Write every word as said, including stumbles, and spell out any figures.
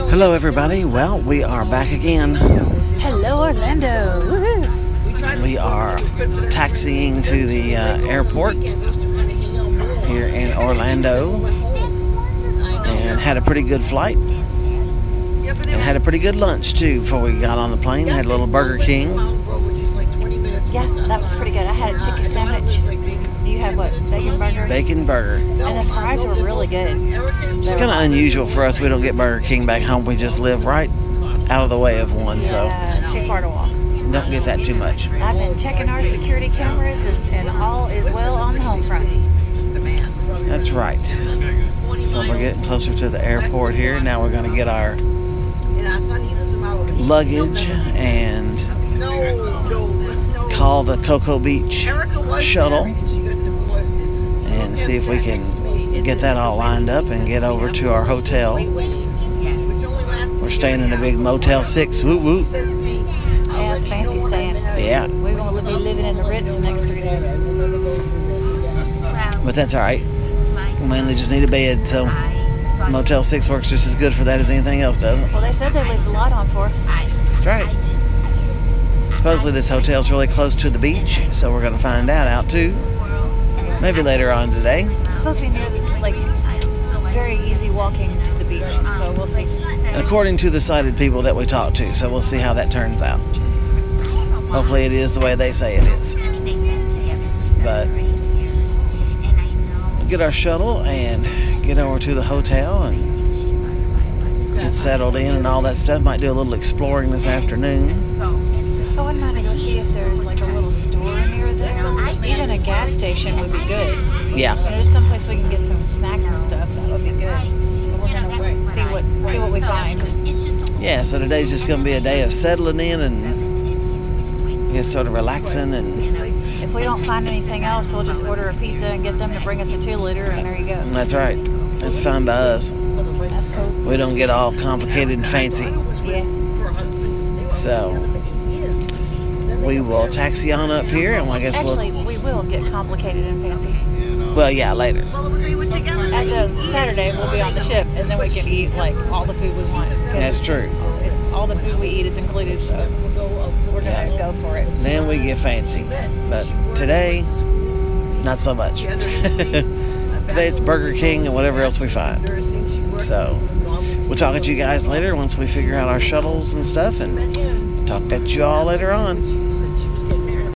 Hello, everybody. Well, we are back again. Hello, Orlando. Woo-hoo. We are taxiing to the uh, airport here in Orlando and had a pretty good flight and had a pretty good lunch, too, before we got on the plane. Had a little Burger King. Yeah, that was pretty good. I had a chicken sandwich. You had what? Bacon burger? Bacon burger. And the fries were really good. It's kind of unusual for us. We don't get Burger King back home. We just live right out of the way of one, so Yeah, too far to walk. don't get that too much. I've been checking our security cameras, and, and all is well on the home front. That's right. So we're getting closer to the airport here. Now we're going to get our luggage and call the Cocoa Beach shuttle and see if we can get that all lined up and get over to our hotel. We're staying in a big Motel six. Woo woo. Yeah, it's fancy staying. Yeah. We're going to be living in the Ritz the next three days. But that's all right. We mainly just need a bed, so Motel six works just as good for that as anything else does. Well, they said they leave the light on for us. That's right. Supposedly this hotel's really close to the beach, so we're going to find that out too. Maybe later on today. It's supposed to be near, like, very easy walking to the beach, so we'll see. According to the sighted people that we talked to, so we'll see how that turns out. Hopefully it is the way they say it is. But we'll get our shuttle and get over to the hotel and get settled in and all that stuff. Might do a little exploring this afternoon. I wouldn't mind to go see if there's like a little store near there. Even a gas station would be good. Yeah. You know, just someplace we can get some snacks and stuff. That would be good. But we're gonna see what see what we find. Yeah, so today's just going to be a day of settling in and just sort of relaxing. And If we don't find anything else, we'll just order a pizza and get them to bring us a two liter, and there you go. that's right. That's fine by us. That's cool. We don't get all complicated and fancy. Yeah. So we will taxi on up here, and I guess Actually, we'll. we will get complicated and fancy. Well, yeah, later. As of Saturday, we'll be on the ship, and then we can eat like all the food we want. 'Cause That's true. all the food we eat is included, so we're gonna Yeah. go for it. Then we get fancy. But today, not so much. Today it's Burger King and whatever else we find. So we'll talk at you guys later once we figure out our shuttles and stuff, and talk at you all later on.